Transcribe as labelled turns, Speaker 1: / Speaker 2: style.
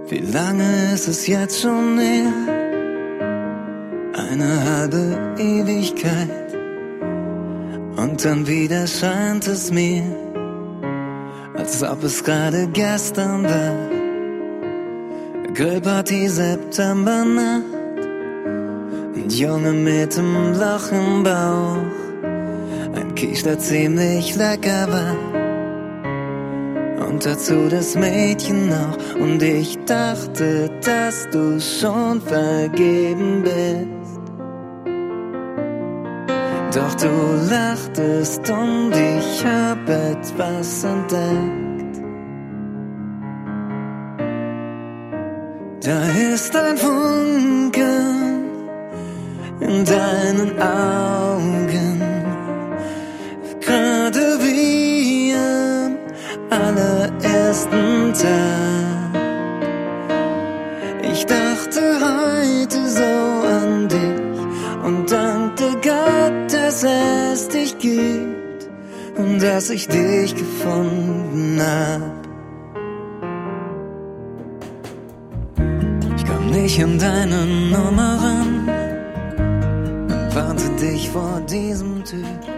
Speaker 1: Wie lange ist es jetzt schon her? Eine halbe Ewigkeit. Und dann wieder scheint es mir, als ob es gerade gestern war. Grillparty Septembernacht. Ein Junge mit dem Loch im Bauch. Ein Quiche, der ziemlich lecker war. Und dazu das Mädchen noch. Und ich dachte, dass du schon vergeben bist. Doch du lachtest und ich hab etwas entdeckt. Da ist ein Funken in deinen Augen, gerade wie am allerersten Tag. Ich dachte heute so an dich und dankte Gott, dass es dich gibt und dass ich dich gefunden hab. Ich komm nicht an deine Nummer ran und warnte dich vor diesem Typ.